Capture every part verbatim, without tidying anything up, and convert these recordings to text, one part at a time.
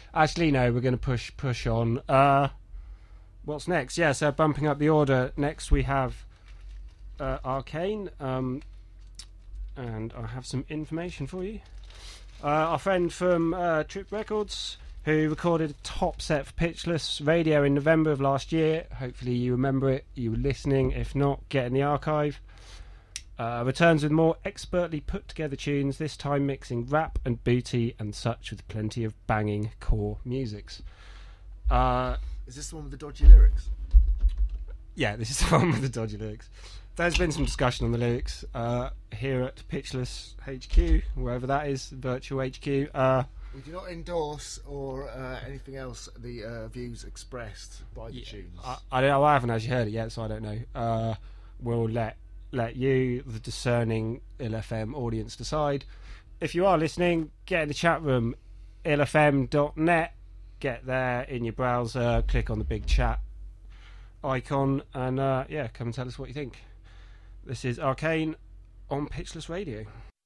Actually, no, we're going to push push on. Uh, what's next? Yeah, so bumping up the order. Next we have uh, Arcane, um, and I have some information for you. Uh, our friend from uh, Trip Records, who recorded a top set for Pitchless Radio in November of last year. Hopefully you remember it, you were listening. If not, get in the archive. Uh, returns with more expertly put together tunes, this time mixing rap and booty and such with plenty of banging core musics. Uh, is this the one with the dodgy lyrics? Yeah, this is the one with the dodgy lyrics. There's been some discussion on the lyrics uh, here at Pitchless H Q, wherever that is, virtual H Q. Uh, we do not endorse or uh, anything else the uh, views expressed by the yeah, tunes. I, I don't know. I haven't actually heard it yet, so I don't know. Uh, we'll let let you, the discerning I L F M audience, decide. If you are listening, get in the chat room, I L F M dot net. Get there in your browser, click on the big chat icon, and uh, yeah, come and tell us what you think. This is Arcane on Pitchless Radio.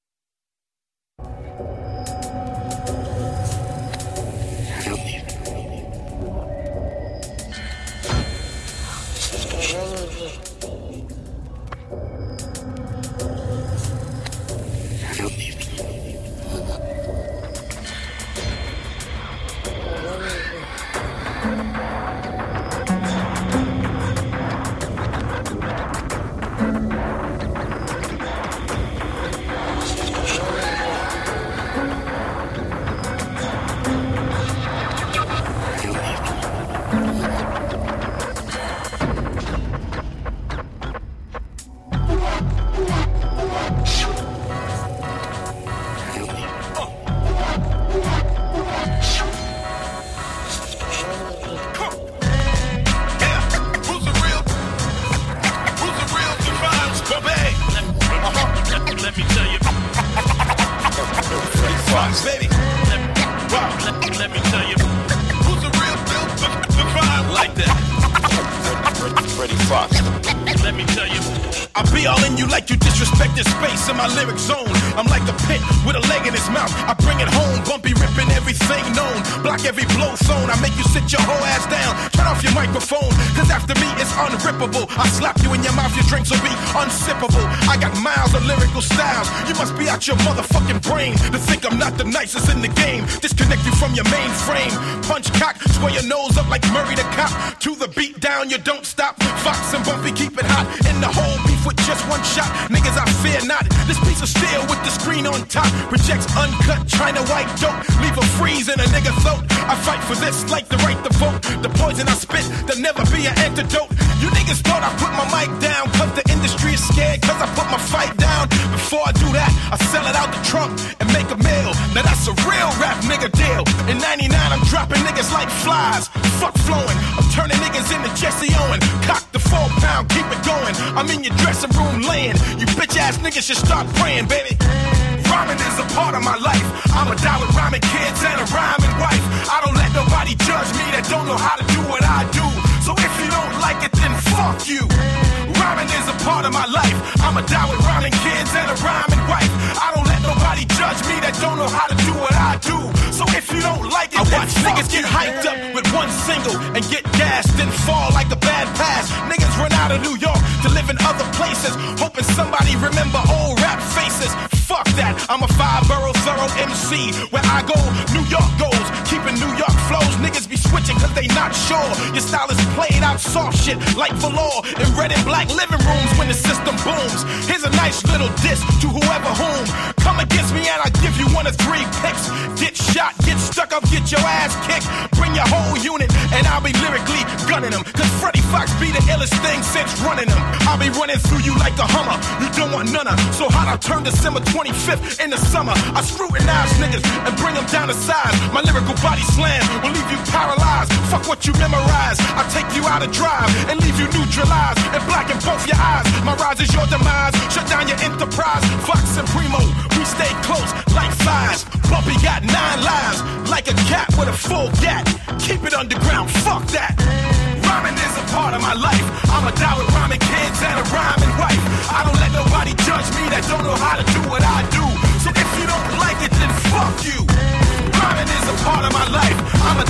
I slap you in your mouth, your drinks will be unsippable. I got miles of lyrical styles. You must be out your motherfucking brain to think I'm not the nicest in the game. Disconnect you from your mainframe. Punch cock, square your nose up like Murray the Cop. To the beat down, you don't stop. Fox and Bumpy keep it hot. In the whole beef with just one shot. Niggas, I fear not. This piece of steel with the screen on top projects uncut China white dope. Leave a freeze in a nigga throat. I fight for this like the right to vote. The poison I spit, there'll never be an antidote. You niggas thought I put my mic down cause the industry is scared cause I put my fight down. Before I do that, I sell it out the trunk and make a meal. Now that's a real rap nigga deal. In ninety-nine I'm dropping niggas like flies. Fuck flowing, I'm turning niggas into Jesse Owen. Cock the four pound, keep it going. I'm in your dressing room laying. You bitch ass niggas should start praying, baby. Rhyming is a part of my life. I'ma die with rhyming kids and a rhyming wife. I don't let nobody judge me that don't know how to do what I do. So if you don't like it, then fuck you. Rhyming is a part of my life. I'ma die with rhyming kids and a rhyming wife. I don't let nobody judge me that don't know how to do what I do. So if you don't like it, I then watch fuck niggas you. Get hyped up with one single and get gassed, then fall like a bad pass. Niggas run out of New York to live in other places, hoping somebody remember old rap faces. Fuck that, I'm a five-borough thorough M C. Where I go, New York goes. Keeping New York flows, niggas be switching cause they not sure. Your style is played out soft shit like velour in red and black living rooms when the system booms. Here's a nice little diss to whoever whom come against me and I give you one of three picks. Get shot, get stuck up, get your ass kicked. Bring your whole unit and I'll be lyrically gunning them. Cause Freddie Fox be the illest thing since running them. I'll be running through you like a Hummer. You don't want none of. So hot I'll turn December twenty-fifth in the summer. I scrutinize niggas and bring them down to size. My lyrical body slam will leave you paralyzed. Fuck what you memorize. I'll take you out of drive and leave you neutralized and blacken both your eyes. My rise is your demise. Shut down your enterprise. Fox and Primo, we stay close like flies. Bumpy got nine lives like a cat with a full gat. Keep it underground, fuck that. Rhyming is a part of my life. I'ma die with rhyming kids and a rhyming wife. I don't let nobody judge me that don't know how to do what I do. So if you don't like it, then fuck you. Rhyming is a part of my life. I'm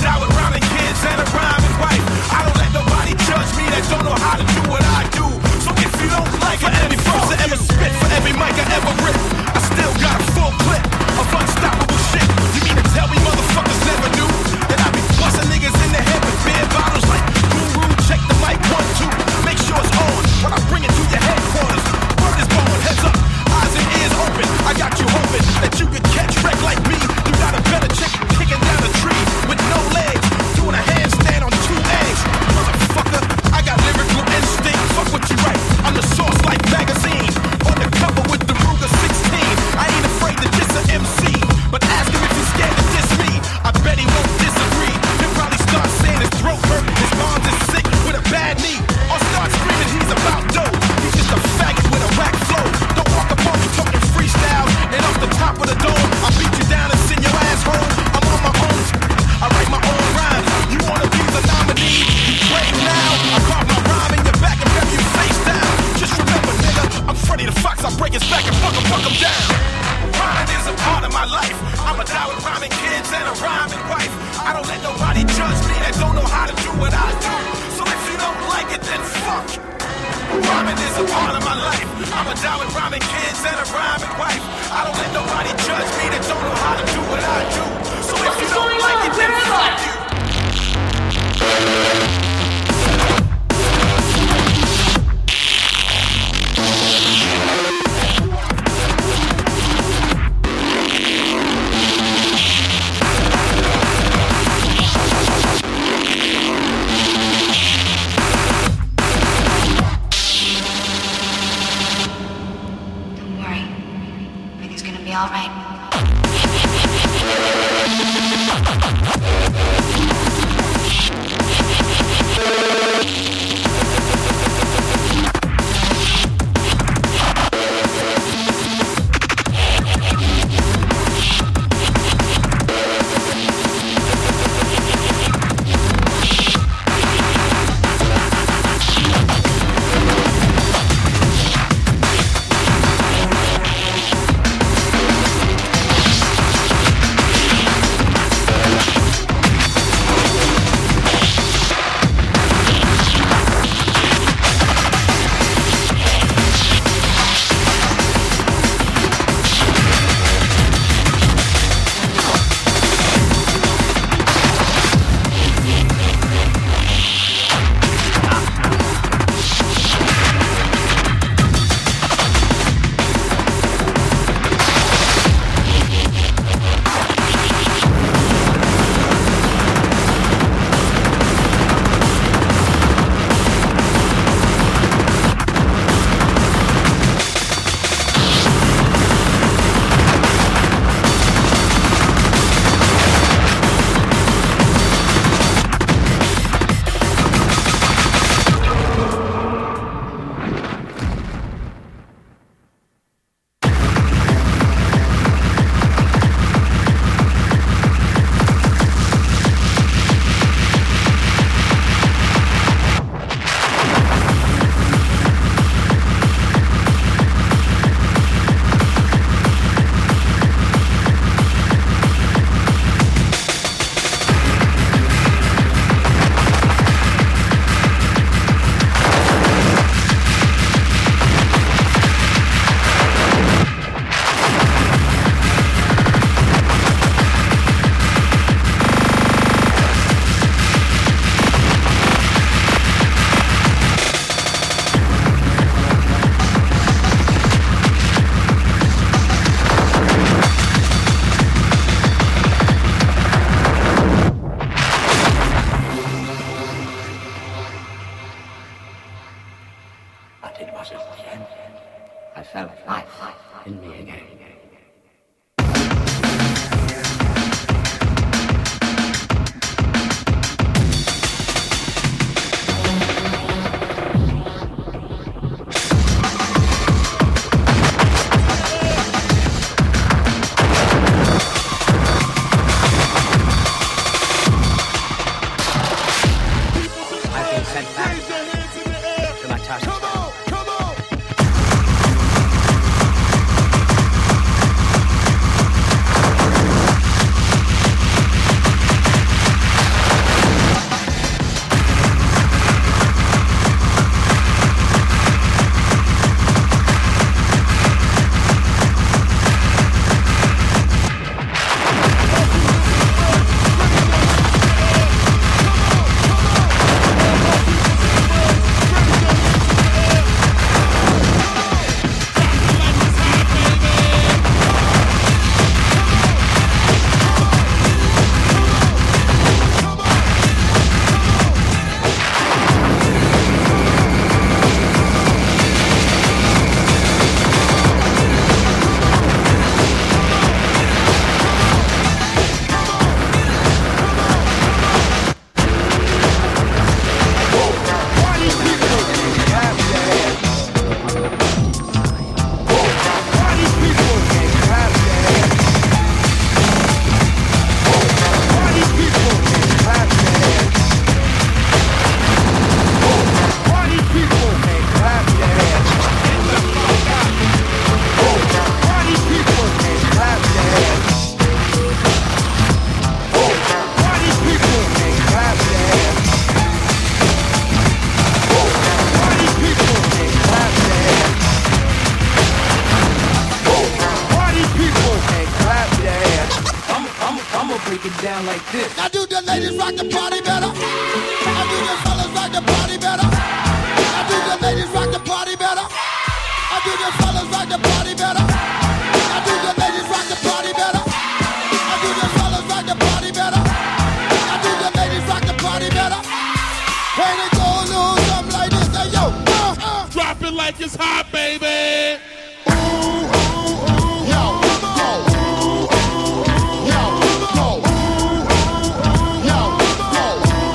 Now do the ladies rock the party better? Now do the fellas rock the party better? Now do the ladies rock the party better? Now do the fellas rock the party better? Now do the ladies rock the party better? Now do the fellas rock the party better? Now do the ladies rock the party better? When it goes on something like this, say yo, uh, uh. Drop it like it's hot, baby. Ooh, ooh, ooh, yo, yo, ooh, ooh, yo, yo, ooh, ooh, yo, yo,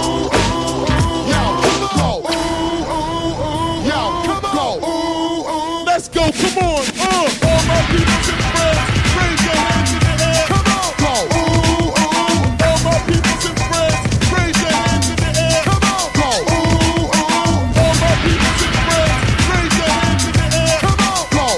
ooh, yo, yo, yo, go, ooh, ooh. Let's go, come on, uh, all my people and friends, raise your hands in the air. Come on, go, ooh, ooh, all my people and friends, raise your hands in the air. Come on, go, ooh, ooh, all my people and friends, raise your hands in the air. Come on, go, ooh,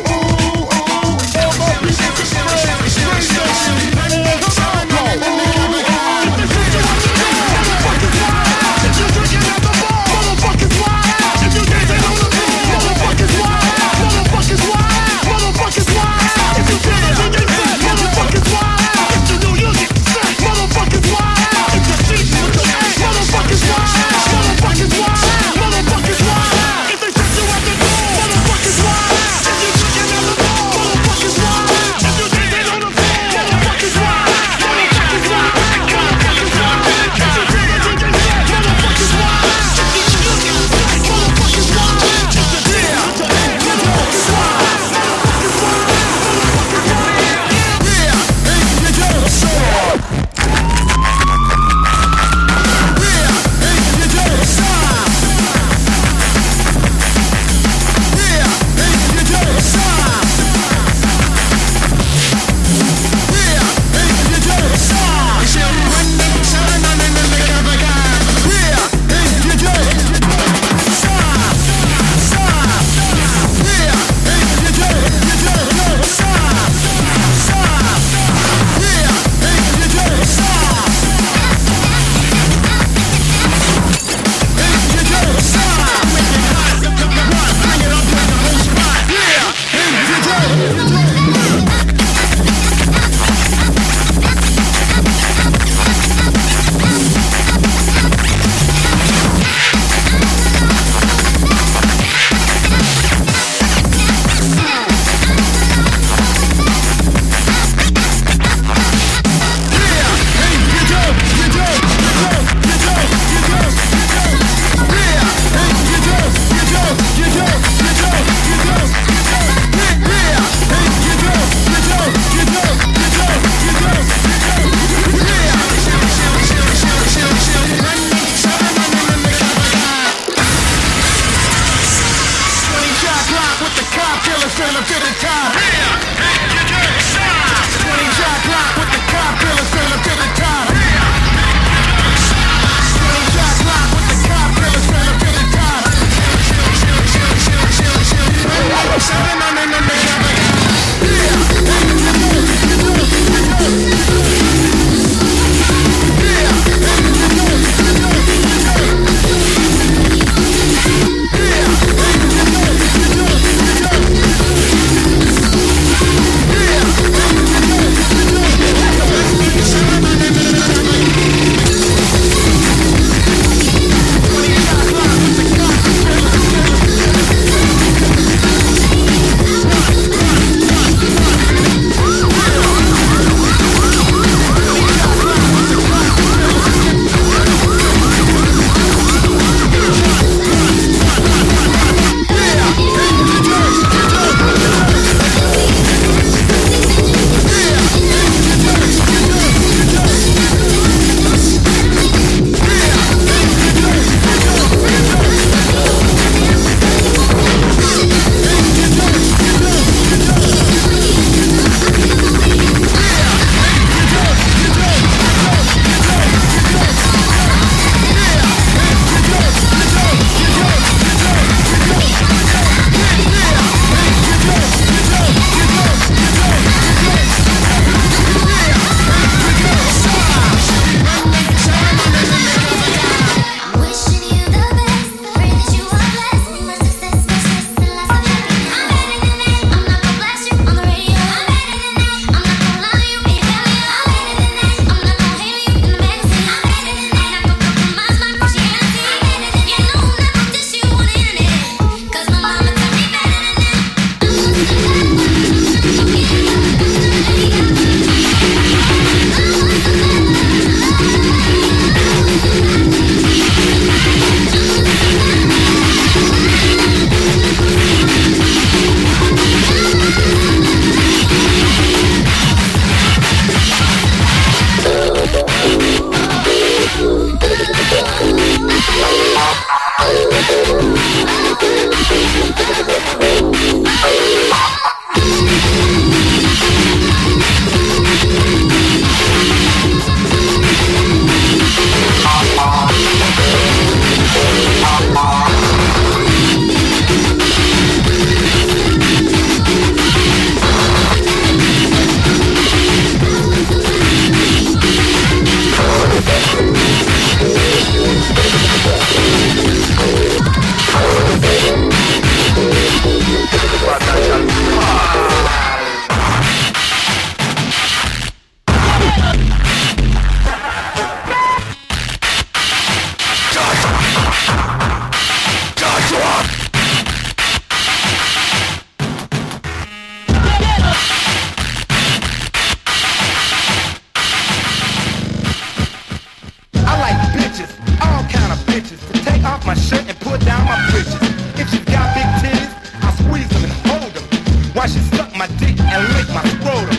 bitches to take off my shirt and pull down my britches. If she's got big titties, I squeeze them and hold them. While she suck my dick and lick my scrotum.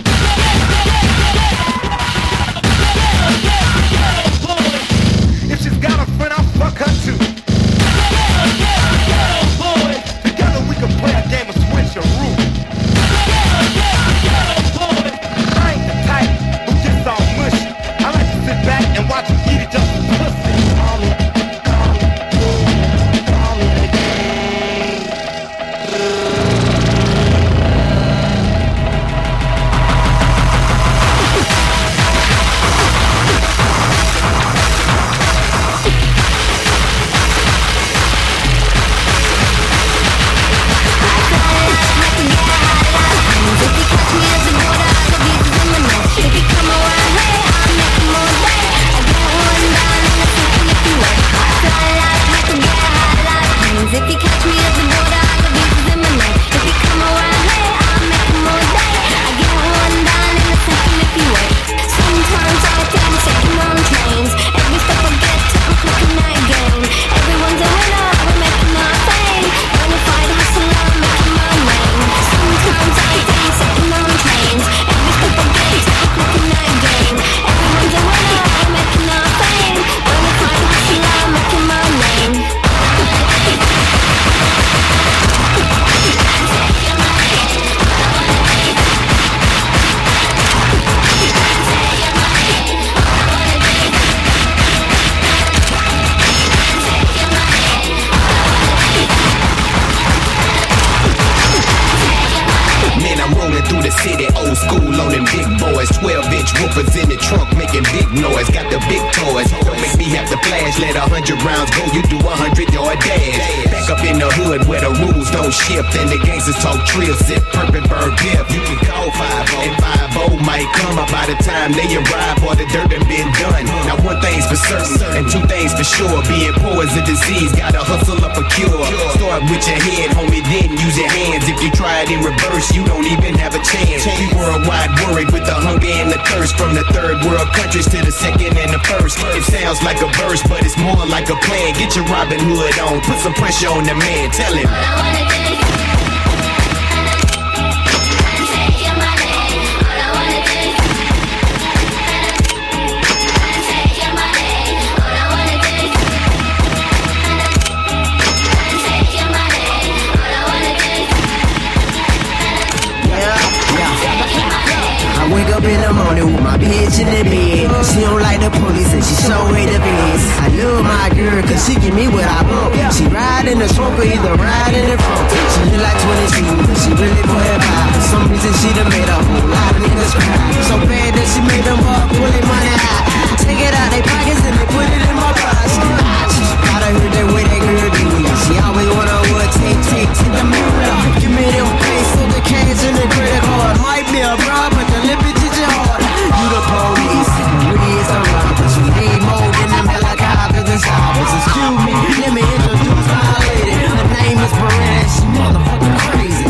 If she's got a friend, I'll fuck her too. Together we can play a game of switcheroo. I ain't the type who gets all mushy. I like to sit back and watch him eat it just for pussy. If you catch me at the border, I got visas in my neck. If you come around here, I'll make them all day. I get one down in a second if you wait. Sometimes I think taking on trains. Every step I get to, I'm clicking that game. Everyone's a winner, we're making our fame. Bonafide hustler, I'm making my name. Sometimes I think taking on trains. Every step I get to, I'm clicking that game. Everyone's a winner, we're making our fame. Bonafide hustler, I'm making my name. Man, I'm rolling through the city, old school on them big boys. twelve inch whoopers in the trunk making big noise. Got the big toys, don't make me have to flash. Let a hundred rounds go, you do a hundred yard dash. Back up in the hood where the rules don't shift and the gangsters talk trill, sip, perp and burn piff. You can call five oh and five oh might come up by the time they arrive or the dirt done been done. Now one thing's for certain and two things for sure. Being poor is a disease, gotta hustle up a cure. Start with your head, homie, then use your hands. If you try it in reverse, you don't even have a chance. We worldwide worried with the hunger and the thirst. From the third world countries to the second and the first. It sounds like a verse, but it's more like a plan. Get your Robin Hood on, put some pressure on the man. Tell him. Wake up in the morning with my bitch in the bed. She don't like the police and she so hate the feds. I love my girl cause she give me what I want. She ride in the trunk or either ride in the front. She look like twenty-two but she really put it by. For some reason she done made a whole lot of niggas cry. So bad that she made them up, pull their money out. Take it out they pockets and they put it in my pocket. Gotta hear that way that girl do me. She always wanna what take, take, take the mirror. Give me them face so the cash and the credit card. Might be a bribe but the lip is your heart. You the police, we is the robbers. You need more than them helicopters and choppers. Excuse me, let me introduce my lady. Her name is Perez, she motherfucking crazy.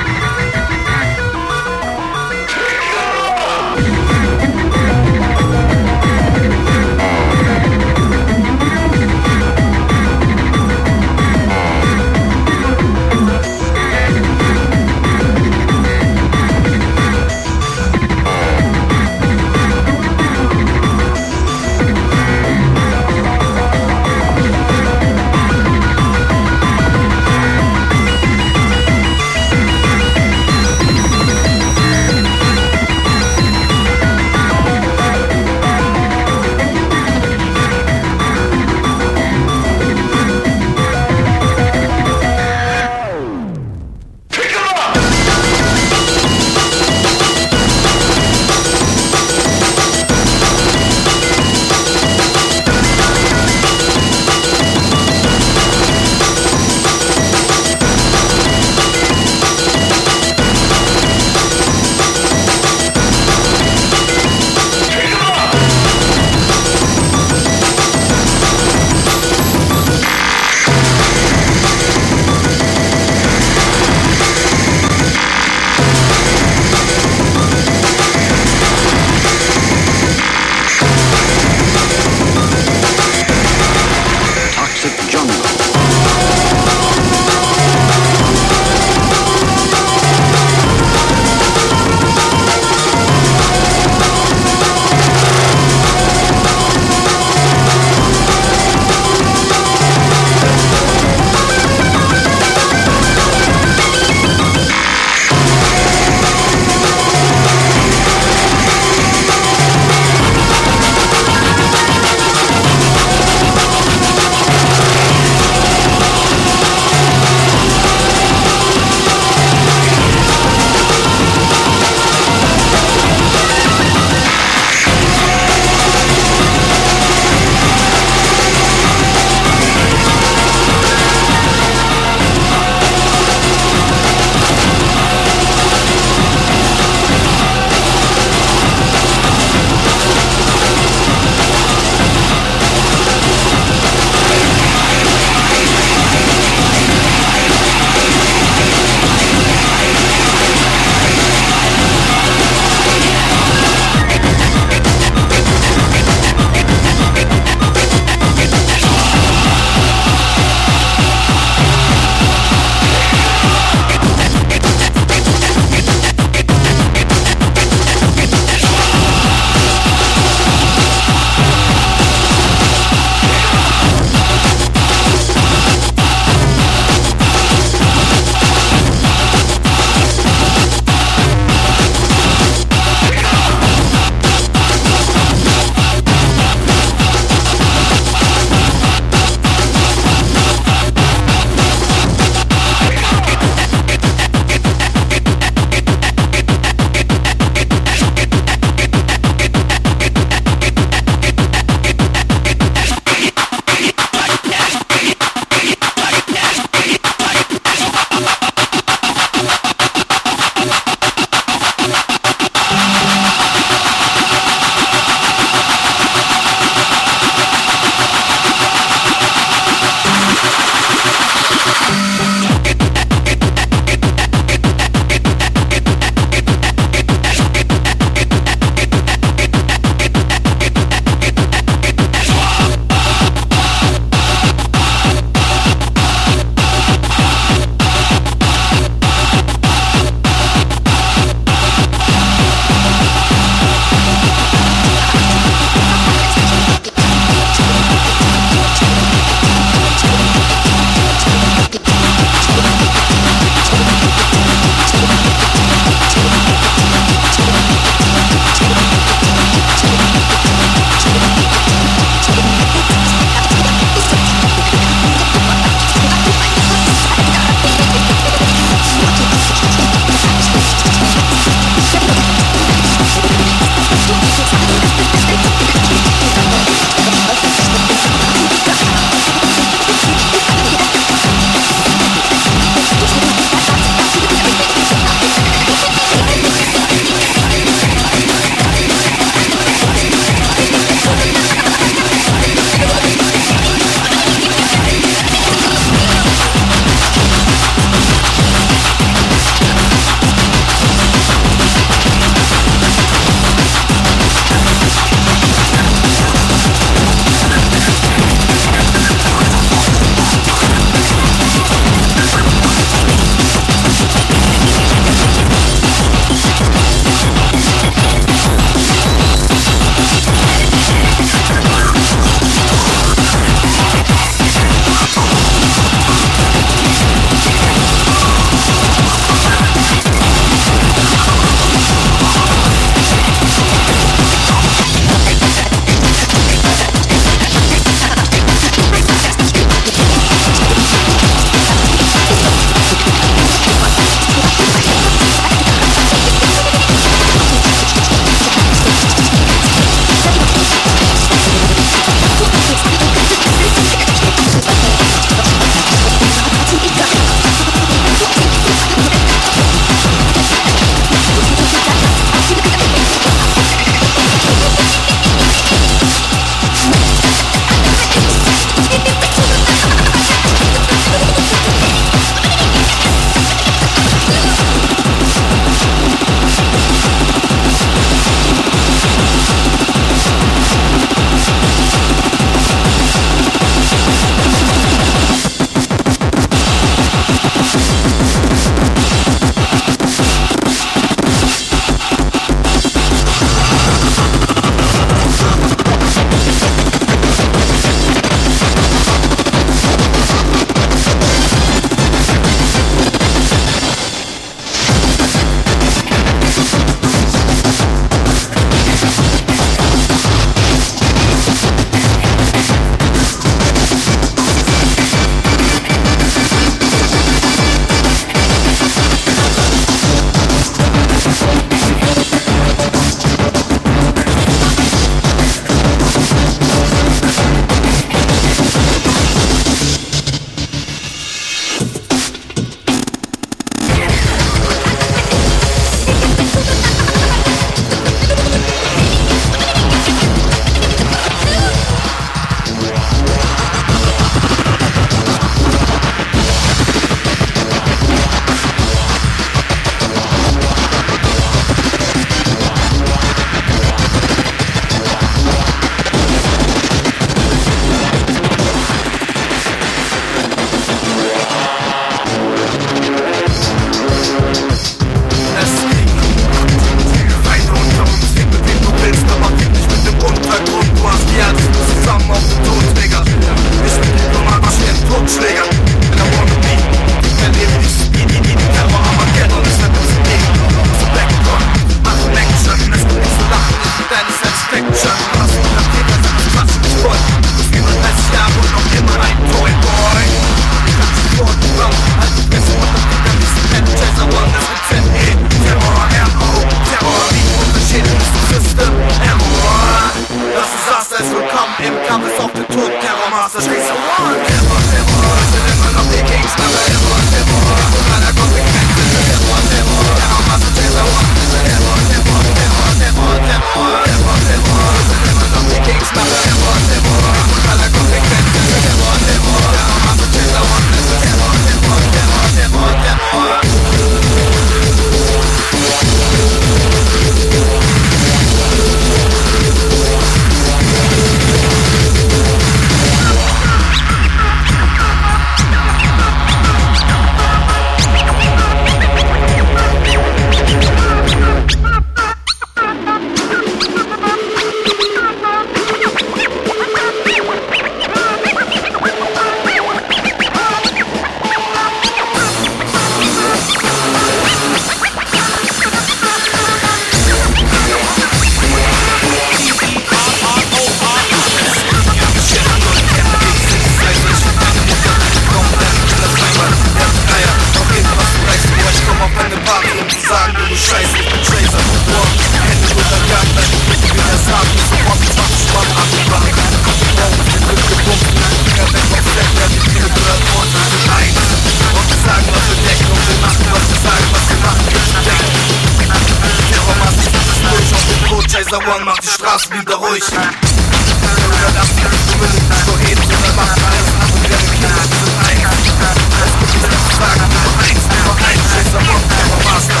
Laser One macht die Straßen wieder ruhig. Oder das hier ist nur nicht so eben, sondern macht alles ab und ihre Kinder sind eins. Es gibt nichts zu sagen, Nummer eins, Nummer eins, Laser One, Nummer Master.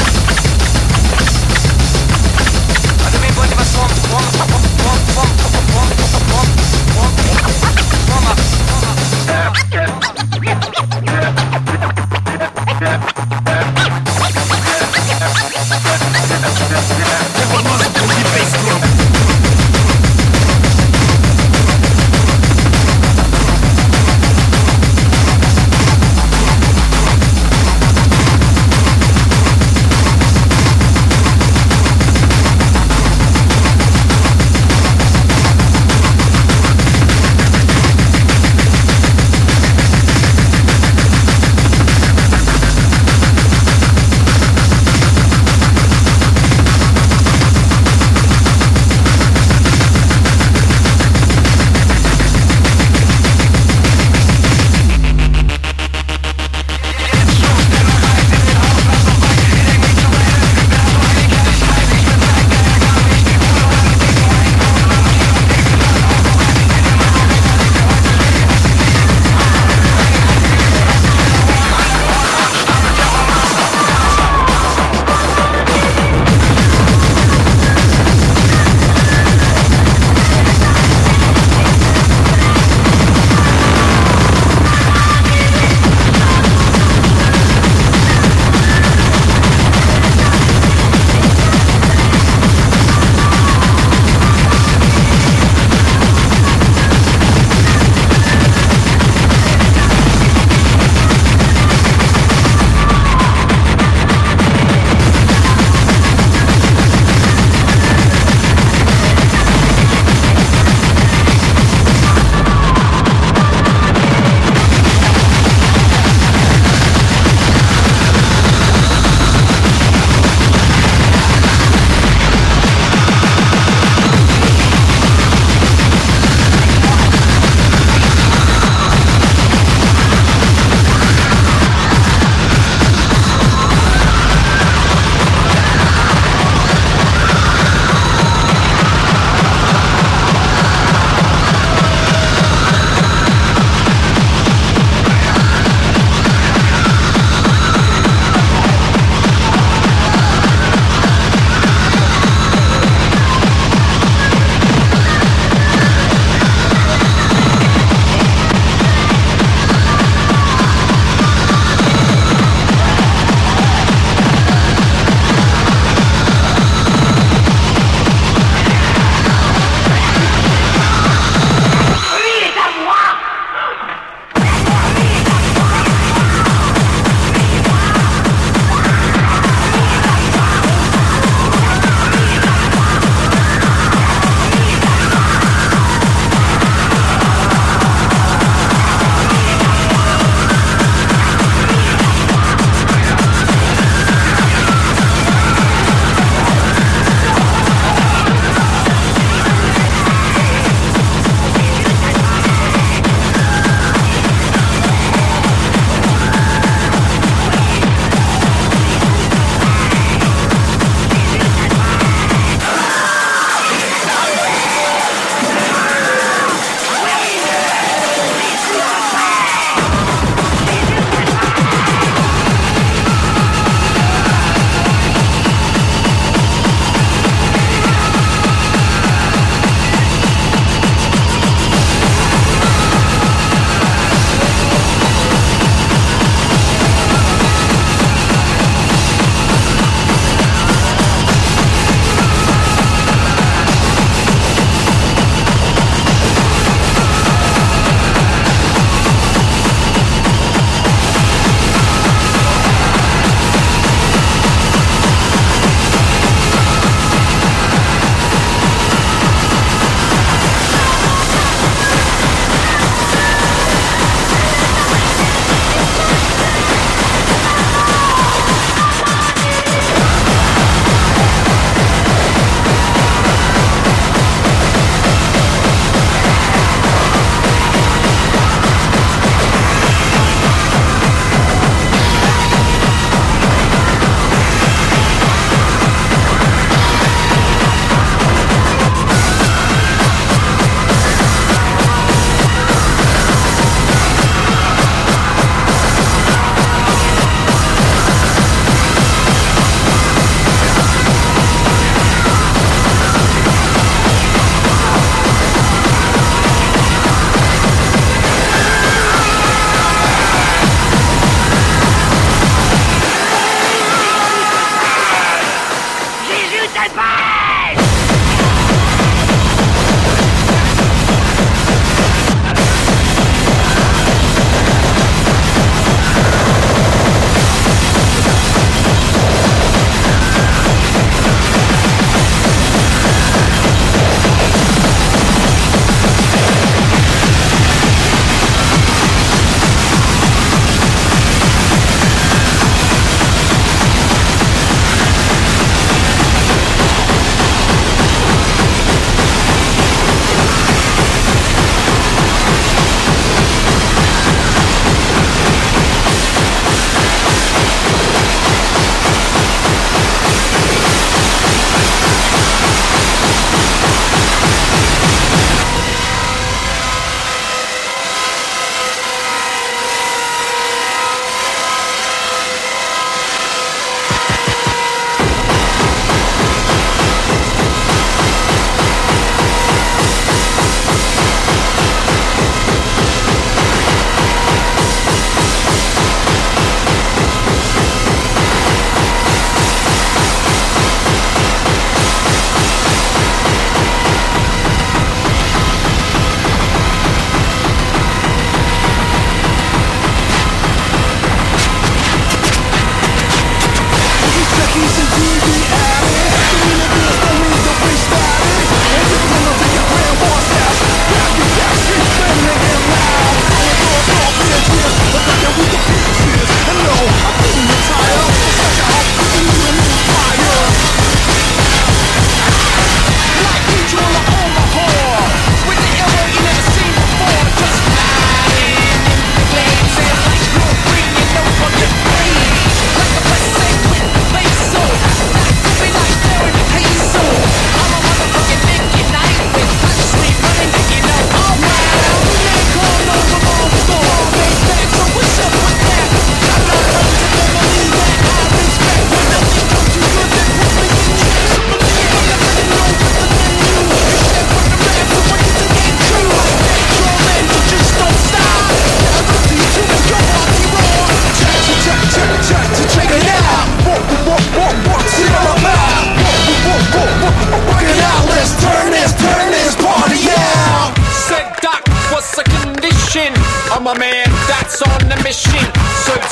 Also wen wollt ihr was vorm, vorm, vorm, vorm, vorm, vorm, vorm, vorm, vorm, vorm, vorm,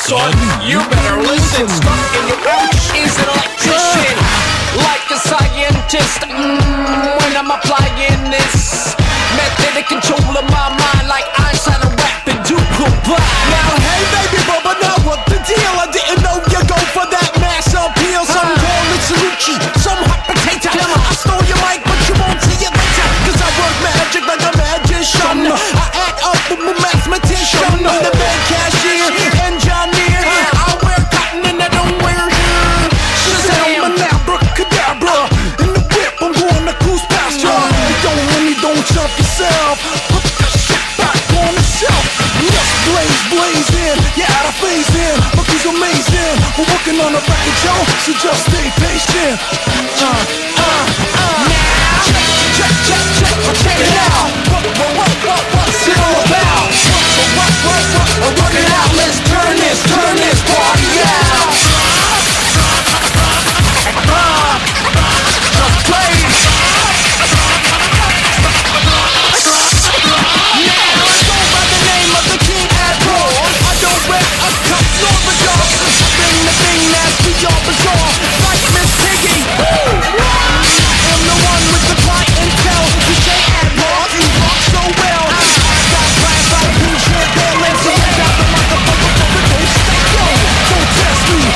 son, you better listen. Stuck in your pouch is an electrician, like a scientist. Mm, when I'm applying this method to control of my mind, like Einstein, a rapid duplicate. Now, hey baby, Bubba, now what the deal? I didn't know you go for that mass appeal. Some call it Salucci, some hot potato. I stole your mic, but you won't see it later. Cause I work magic like a magician. I act up with my mathematician. I'm the bad cashier, engineer. I wear cotton and I don't wear hair. Shazam, an abracadabra. In the whip, I'm going to cruise past ya. Don't money, don't jump yourself. Put the shit back on the shelf. Yes, blaze, blaze in. Yeah, out of phase in. Look, he's amazing. We're working on a record, yo, so just stay patient. Uh, uh, uh. Now, check, check, check, check, check it out. What, what, what, what, what's it all about? What, what, what, what, what, work it out. Let's turn this, turn this party out. Uh, just play. Now, I go by the name of the King Admiral. I don't rent a cup nor a dog. I bring the thing that's beyond bizarre. Like Miss Piggy. I'm the one with the clientele. The J Admiral, you rock so well. I got plans like blue champagne. Let's see, I got the motherfucker for the don't stay yo. Don't test me.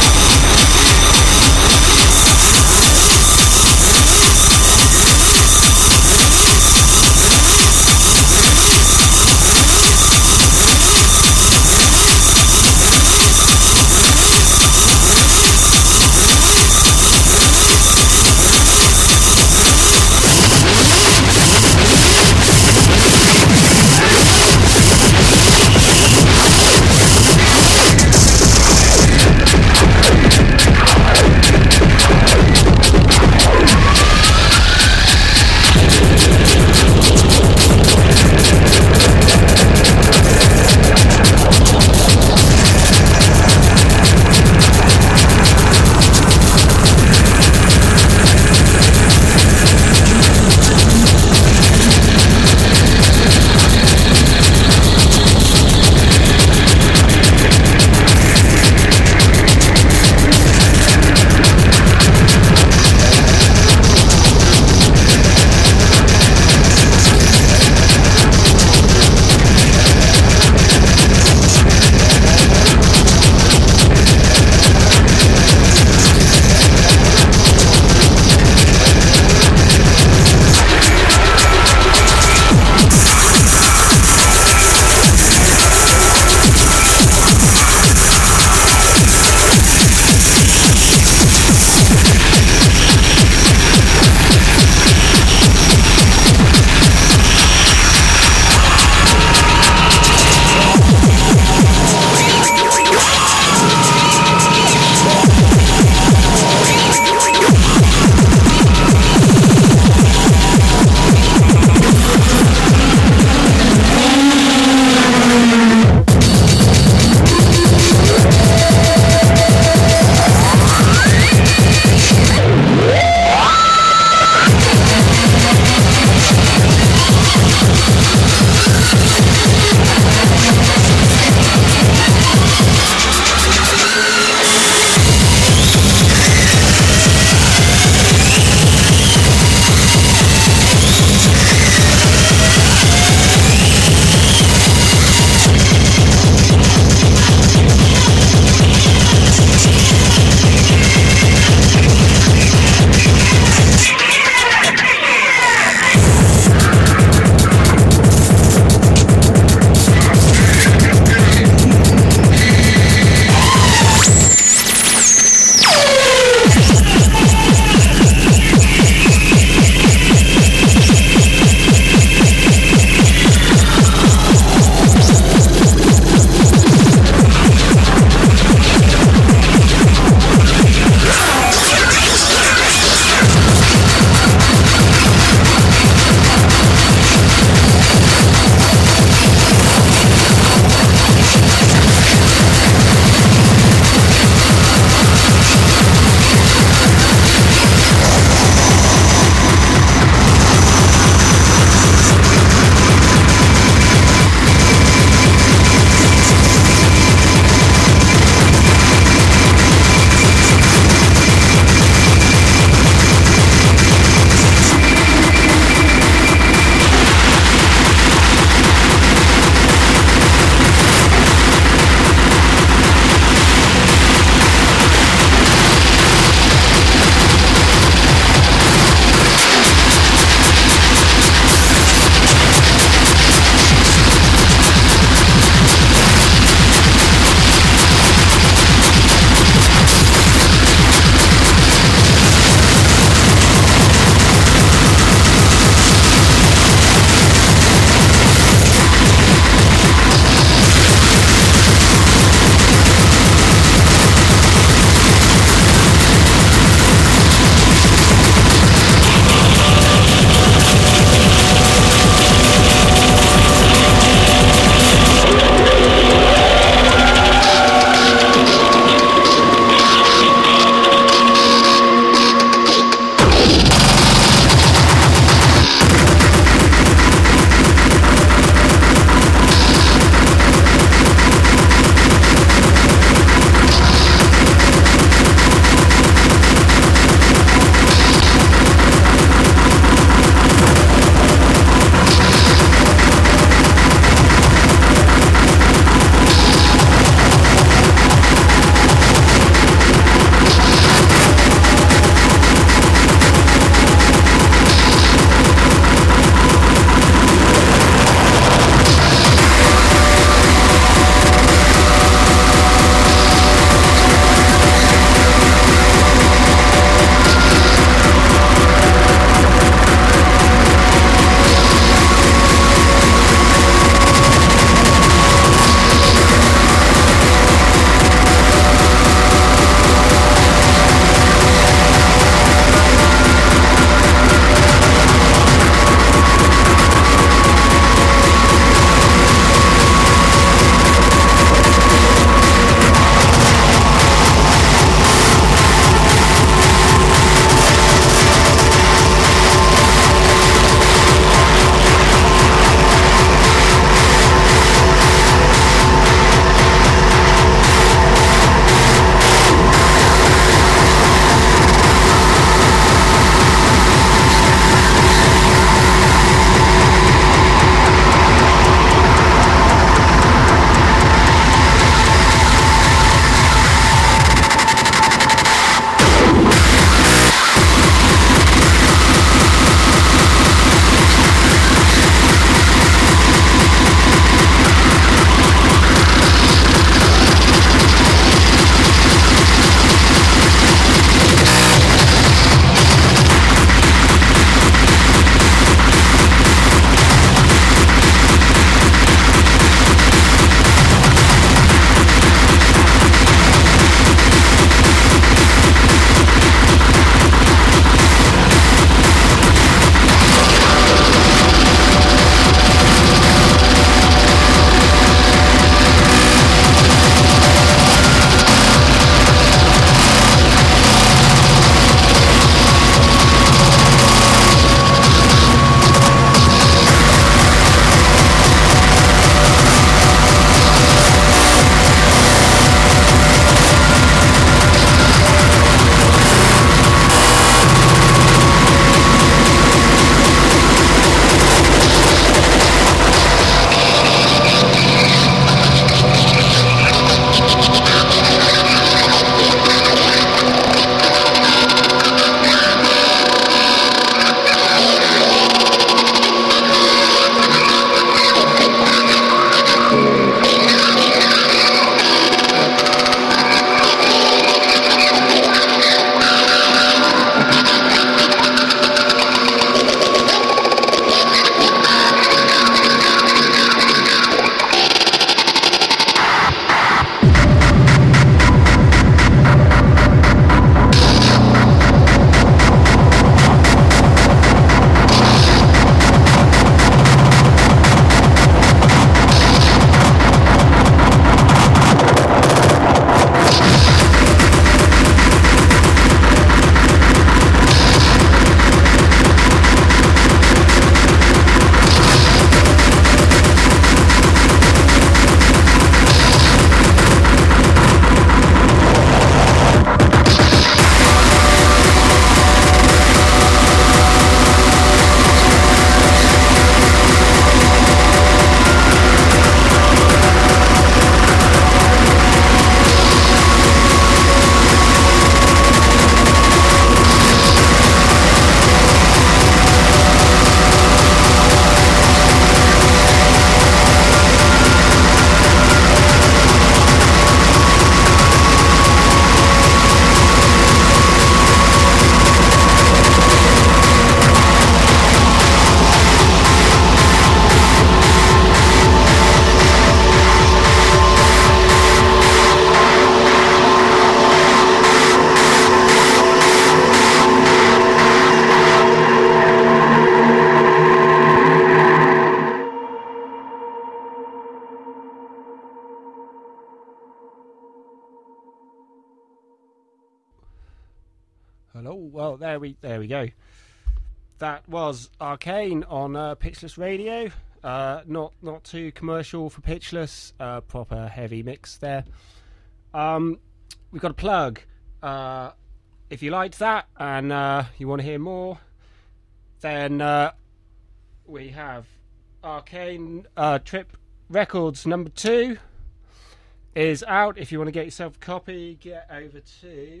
Hello. Well, there we there we go. That was Arcane on uh, Pitchless Radio. Uh, not not too commercial for Pitchless. Uh, proper heavy mix there. Um, we've got a plug. Uh, if you liked that and uh, you want to hear more, then uh, we have Arcane uh, Trip Records number two is out. If you want to get yourself a copy, get over to.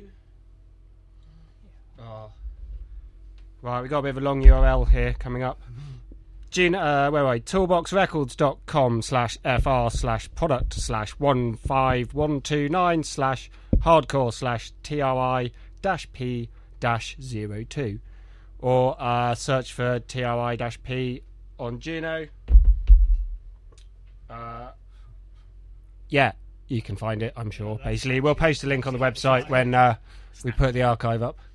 Oh. Right, we've got a bit of a long U R L here coming up. June, uh, where are we? toolboxrecords.com slash fr slash product slash one five one two nine slash hardcore slash tri dash p dash zero two. Or uh, search for tri dash p on Juno. Uh, yeah, you can find it, I'm sure. Basically, we'll post a link on the website when uh, we put the archive up.